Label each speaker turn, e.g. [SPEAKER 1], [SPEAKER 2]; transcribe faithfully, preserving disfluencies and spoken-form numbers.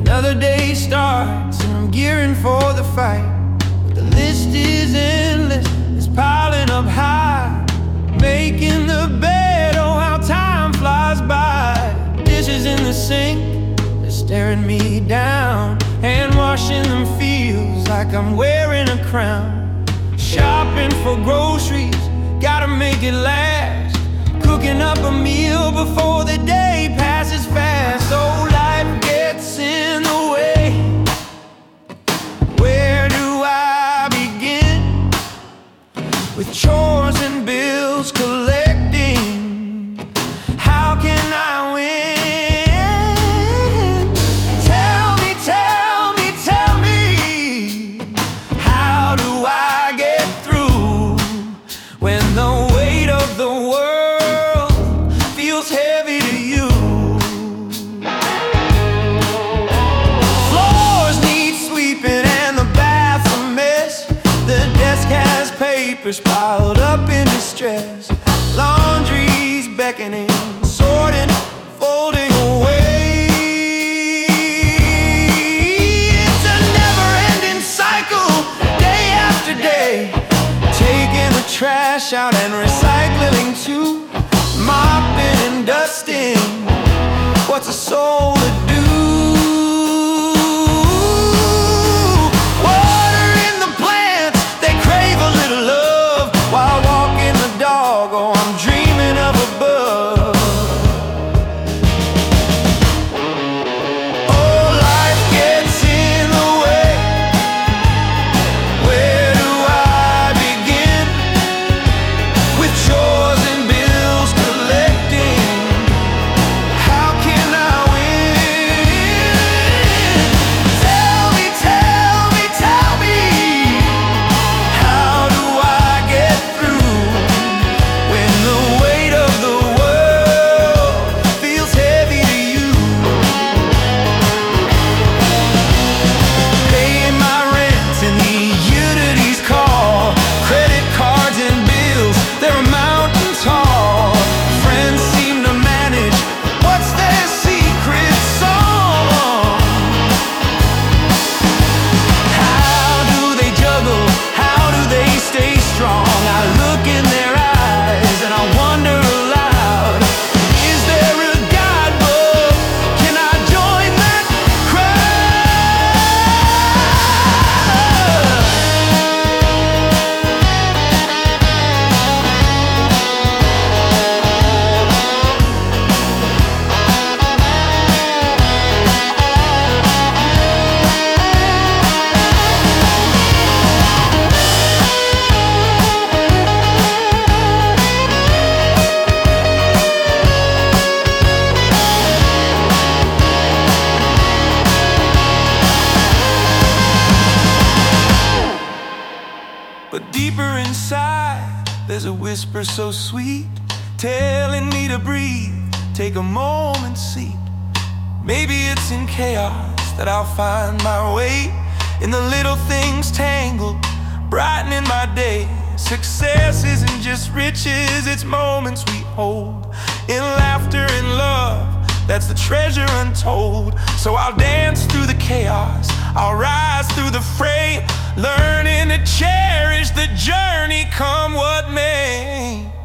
[SPEAKER 1] Another day starts and I'm gearing for the fight. But the list is endless, it's piling up high. Making the bed, oh how time flies by. Dishes in the sink, they're staring me down. Hand washing them feels like I'm wearing a crown. Shopping for groceries, gotta make it last. Cooking up a meal before the day passes fast. Oh, life gets in the way. Where do I begin? With chores and bills collecting, how can I win? Tell me, tell me, tell me, how do I get through when the weight of the world feels heavy to you? Floors need sweeping and the bath's a mess. The desk has papers piled up in distress. Laundry's beckoning, sorting, folding away. It's a never-ending cycle, day after day. Taking the trash out and recycling too. Mopping and dusting, what's a soul to do? Watering the plants, they crave a little love. While walking the dog, oh I'm dreaming of above. Oh, life gets in the way. Where do I begin? With chores and bills collecting, how can I win? Tell me, tell me, tell me, how do I get through when the weight of the world feels heavy to you? Paying my rent and the utilities call. Credit cards and bills, they're a mountain tall. Friends seem to manage, what's their secret song? How do they juggle? How do they stay strong? I look in their eyes and I wonder aloud, is there a guidebook? Can I join that But deeper inside, there's a whisper so sweet, telling me to breathe, take a moment's seat. Maybe it's in chaos that I'll find my way, in the little things tangled, brightening my day. Success isn't just riches, it's moments we hold, in laughter and love, that's the treasure untold. So I'll dance through the chaos, I'll rise through the fray, learning to cherish the journey come what may.